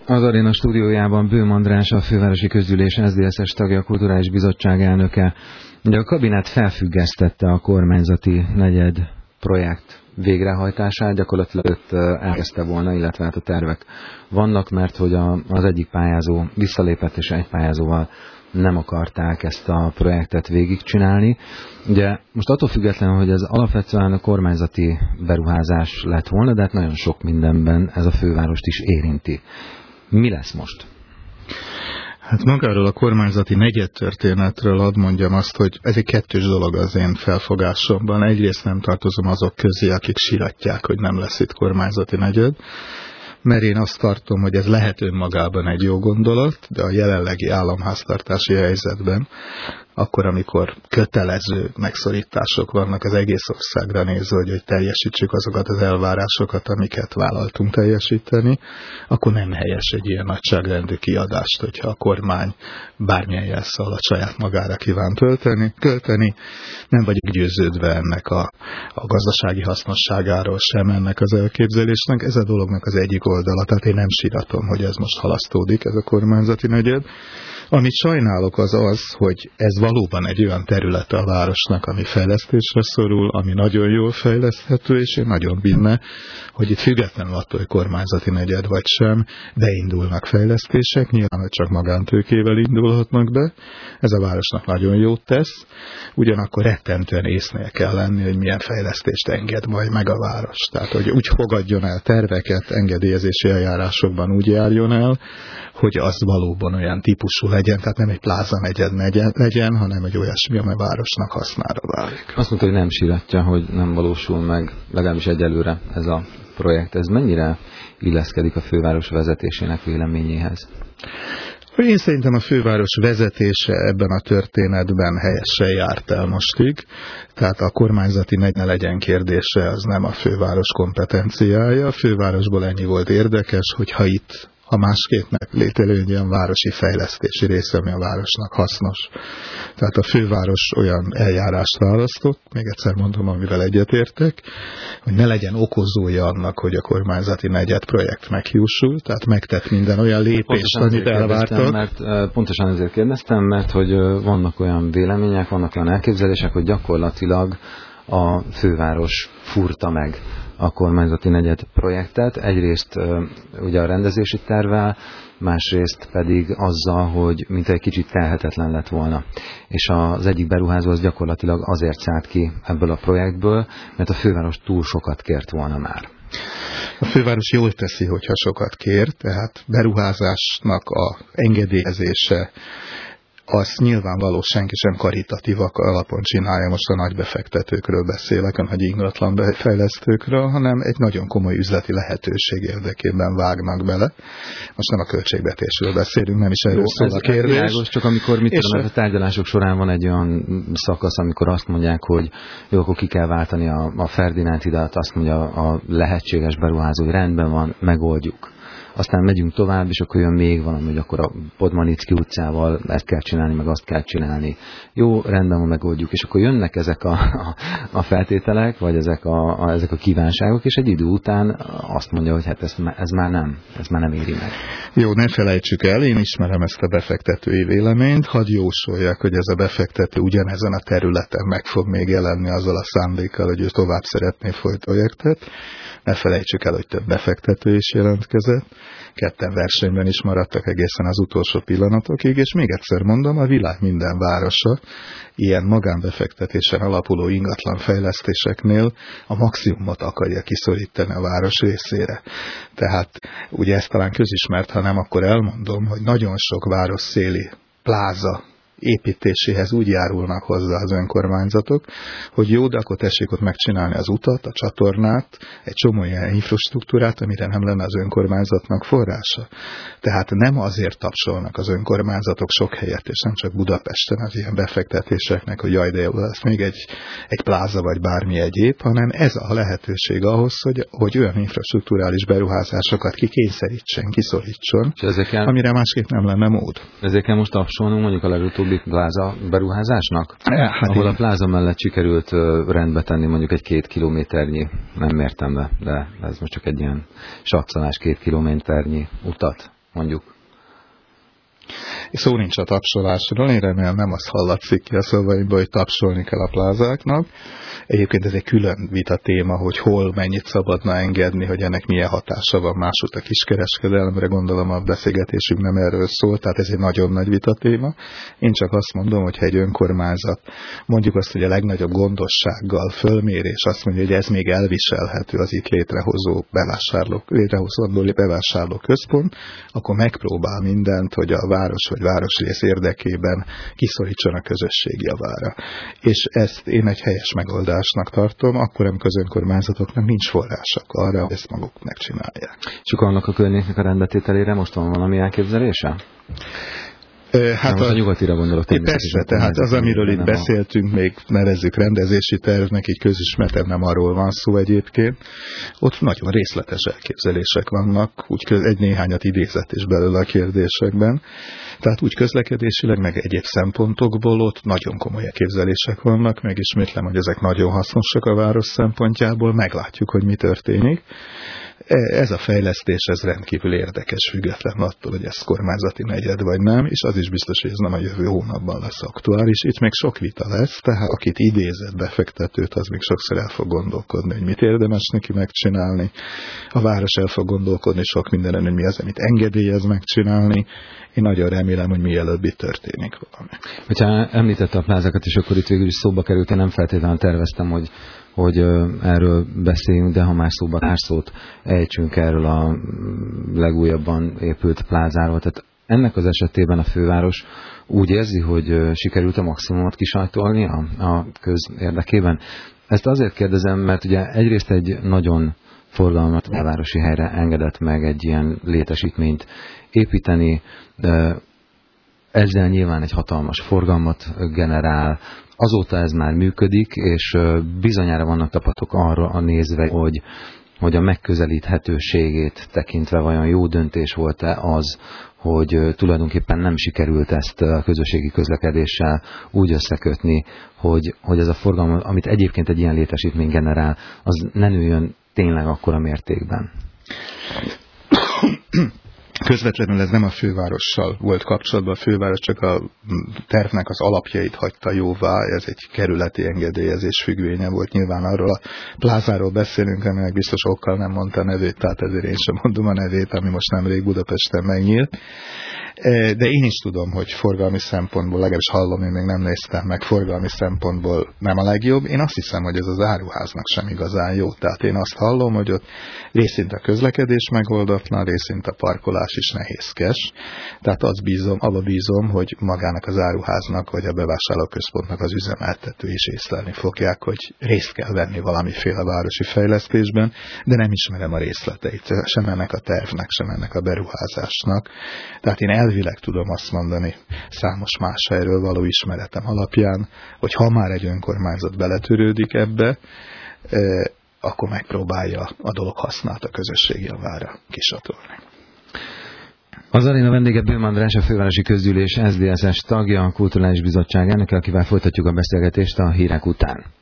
Az Aréna stúdiójában Böhm András, a Fővárosi Közgyűlés SZDSZ-es tagja, a Kulturális Bizottság elnöke. Ugye a kabinet felfüggesztette a kormányzati negyed projekt végrehajtását, gyakorlatilag őt elkezdte volna, illetve hát a tervek vannak, mert hogy az egyik pályázó visszalépett, és egy pályázóval nem akarták ezt a projektet végigcsinálni. Ugye most attól függetlenül, hogy ez alapvetően a kormányzati beruházás lett volna, de hát nagyon sok mindenben ez a fővárost is érinti. Mi lesz most? Hát magáról a kormányzati negyedtörténetről hadd mondjam azt, hogy ez egy kettős dolog az én felfogásomban. Egyrészt nem tartozom azok közé, akik siratják, hogy nem lesz itt kormányzati negyed, mert én azt tartom, hogy ez lehet önmagában egy jó gondolat, de a jelenlegi államháztartási helyzetben, akkor, amikor kötelező megszorítások vannak az egész országra nézve, hogy teljesítsük azokat az elvárásokat, amiket vállaltunk teljesíteni, akkor nem helyes egy ilyen nagyságrendű kiadást, hogyha a kormány bármilyen jelszal a saját magára kíván költeni. Nem vagyok győződve ennek a gazdasági hasznosságáról sem ennek az elképzelésnek. Ez a dolognak az egyik oldala, tehát én nem síratom, hogy ez most halasztódik, ez a kormányzati negyed. Amit sajnálok az, hogy ez valóban egy olyan területe a városnak, ami fejlesztésre szorul, ami nagyon jól fejleszthető, és én nagyon bízom, hogy itt függetlenül attól, hogy kormányzati negyed vagy sem, beindulnak fejlesztések, nyilván, hogy csak magántőkével indulhatnak be. Ez a városnak nagyon jót tesz, ugyanakkor rettentően észnél kell lenni, hogy milyen fejlesztést enged majd meg a város. Tehát, hogy úgy fogadjon el terveket, engedélyezési eljárásokban úgy járjon el, hogy az valóban olyan típusú legyen, tehát nem egy pláza negyed legyen, hanem egy olyasmi, amely városnak hasznára válik. Azt mondta, hogy nem síratja, hogy nem valósul meg, legalábbis egyelőre ez a projekt. Ez mennyire illeszkedik a főváros vezetésének véleményéhez? Én szerintem a főváros vezetése ebben a történetben helyesen járt el mostig, tehát a kormányzati ne legyen kérdése, az nem a főváros kompetenciája. A fővárosból ennyi volt érdekes, hogyha itt ha másképp lételő egy olyan városi fejlesztési része, ami a városnak hasznos. Tehát a főváros olyan eljárást választott, még egyszer mondom, amivel egyetértek, hogy ne legyen okozója annak, hogy a kormányzati negyed projekt meghiúsul, tehát megtett minden olyan lépést, amit elvártak. Pontosan ezért kérdeztem, mert hogy vannak olyan vélemények, vannak olyan elképzelések, hogy gyakorlatilag a főváros furta meg a kormányzati negyed projektet. Egyrészt ugye a rendezési tervvel, másrészt pedig azzal, hogy mint egy kicsit telhetetlen lett volna. És az egyik beruházó az gyakorlatilag azért szállt ki ebből a projektből, mert a főváros túl sokat kért volna már. A főváros jól teszi, hogyha sokat kér, tehát beruházásnak a engedélyezése, azt nyilvánvaló senki sem karitatív alapon csinálja, most a nagy befektetőkről beszélek, a nagy ingatlan befejlesztőkről, hanem egy nagyon komoly üzleti lehetőség érdekében vágnak bele. Most nem a költségvetésről beszélünk, nem is erről szól a kérdés. Világos, csak amikor a tárgyalások során van egy olyan szakasz, amikor azt mondják, hogy jó, akkor ki kell váltani a Ferdinánd hidat, azt mondja a lehetséges beruházó, hogy rendben van, megoldjuk. Aztán megyünk tovább, és akkor jön még valami, hogy akkor a Podmanicki utcával ezt kell csinálni, meg azt kell csinálni. Jó, rendben van, megoldjuk. És akkor jönnek ezek a feltételek, vagy ezek a kívánságok, és egy idő után azt mondja, hogy hát ez már nem éri meg. Jó, ne felejtsük el, én ismerem ezt a befektetői véleményt, hadd jósolják, hogy ez a befektető ugyanezen a területen meg fog még jelenni azzal a szándékkal, hogy ő tovább szeretné folytatni a projektet. Ne felejtsük el, hogy több befektető is jelentkezett. Ketten versenyben is maradtak egészen az utolsó pillanatokig, és még egyszer mondom, a világ minden városa ilyen magánbefektetésen alapuló ingatlan fejlesztéseknél a maximumot akarja kiszorítani a város részére. Tehát ugye ez talán közismert, ha nem, akkor elmondom, hogy nagyon sok városszéli pláza építéséhez úgy járulnak hozzá az önkormányzatok, hogy jó, de akkor tessék ott megcsinálni az utat, a csatornát, egy csomó ilyen infrastruktúrát, amire nem lenne az önkormányzatnak forrása. Tehát nem azért tapsolnak az önkormányzatok sok helyet, és nem csak Budapesten az ilyen befektetéseknek, hogy jaj, de jó, lesz még egy pláza vagy bármi egyéb, hanem ez a lehetőség ahhoz, hogy olyan infrastrukturális beruházásokat kikényszerítsen, kiszorítson, amire másképp nem lenne mód. Ezért kell most tapsolnunk mondjuk a legutóbbi pláza beruházásnak? Hát ahol a pláza mellett sikerült rendbe tenni mondjuk egy 2 kilométernyi, nem mértem be, de ez most csak egy ilyen satszolás 2 kilométernyi utat. mondjuk? Szó nincs a tapsolásról, én remélem nem azt hallatszik ki a szavaimból, hogy tapsolni kell a plázáknak. Egyébként ez egy külön vita téma, hogy hol mennyit szabadna engedni, hogy ennek milyen hatása van másút a kiskereskedelemre, gondolom a beszélgetésünk nem erről szól, tehát ez egy nagyon nagy vita téma. Én csak azt mondom, hogy ha egy önkormányzat mondjuk azt, hogy a legnagyobb gondossággal fölmér, és azt mondja, hogy ez még elviselhető az itt létrehozandó bevásárló központ, akkor megpróbál mindent, hogy a város vagy városrész érdekében kiszorítson a közösség javára. És ezt én egy helyes megoldásnak tartom, akkor, amikor az önkormányzatoknak nincs források arra, hogy ezt maguk megcsinálják. És akkor annak a környéknek a rendbetételére most van valami elképzelése? Hát a nyugatira gondolok. Persze, tehát az, amiről itt beszéltünk, még nevezzük rendezési tervnek, így közismerten nem arról van szó egyébként. Ott nagyon részletes elképzelések vannak, úgy egy néhányat idézett is belőle a kérdésekben. Tehát úgy közlekedésileg, meg egyéb szempontokból ott nagyon komoly elképzelések vannak, megismétlem, hogy ezek nagyon hasznosak a város szempontjából, meglátjuk, hogy mi történik. Ez a fejlesztés, ez rendkívül érdekes, független attól, hogy ez kormányzati negyed vagy nem, és az is biztos, hogy ez nem a jövő hónapban lesz aktuális. Itt még sok vita lesz, tehát akit idézett befektetőt, az még sokszor el fog gondolkodni, hogy mit érdemes neki megcsinálni. A város el fog gondolkodni sok mindenen, hogy mi az, amit engedélyez megcsinálni. Én nagyon remélem, hogy mielőbb itt történik valami. Hogyha említette a plázákat, és akkor itt végül is szóba került, én nem feltétlenül terveztem, hogy erről beszéljünk, de ha már szóba társzót ejtsünk erről a legújabban épült plázáról. Tehát ennek az esetében a főváros úgy érzi, hogy sikerült a maximumot kisajtolni a köz érdekében. Ezt azért kérdezem, mert ugye egyrészt egy nagyon forgalmat a városi helyre engedett meg egy ilyen létesítményt építeni, de ezzel nyilván egy hatalmas forgalmat generál. Azóta ez már működik, és bizonyára vannak tapatok arra nézve, hogy a megközelíthetőségét tekintve vajon jó döntés volt-e az, hogy tulajdonképpen nem sikerült ezt a közösségi közlekedéssel úgy összekötni, hogy ez a forgalom, amit egyébként egy ilyen létesítmény generál, az ne nőjön tényleg akkora mértékben. Közvetlenül ez nem a fővárossal volt kapcsolatban, a főváros csak a tervnek az alapjait hagyta jóvá, ez egy kerületi engedélyezés függvénye volt. Nyilván arról a plázáról beszélünk, aminek biztos okkal nem mondta a nevét, tehát ezért én sem mondom a nevét, ami most nemrég Budapesten megnyílt. De én is tudom, hogy forgalmi szempontból, legalábbis hallom, én még nem néztem meg, forgalmi szempontból nem a legjobb. Én azt hiszem, hogy ez az áruháznak sem igazán jó. Tehát én azt hallom, hogy ott részint a közlekedés megoldatlan, részint a parkolás is nehézkes. Tehát abba bízom, hogy magának az áruháznak, vagy a bevásárlóközpontnak az üzemeltető is észlelni fogják, hogy részt kell venni valamiféle városi fejlesztésben, de nem ismerem a részleteit, sem ennek a tervnek, sem ennek a beruházásnak. Tehát én elvileg tudom azt mondani számos más helyről való ismeretem alapján, hogy ha már egy önkormányzat beletörődik ebbe, akkor megpróbálja a dolog hasznát a közösség javára kisatolni. Az aréna vendége Böhm András, a Fővárosi Közgyűlés SZDSZ-es tagja, a Kulturális Bizottság elnöke, akivel folytatjuk a beszélgetést a hírek után.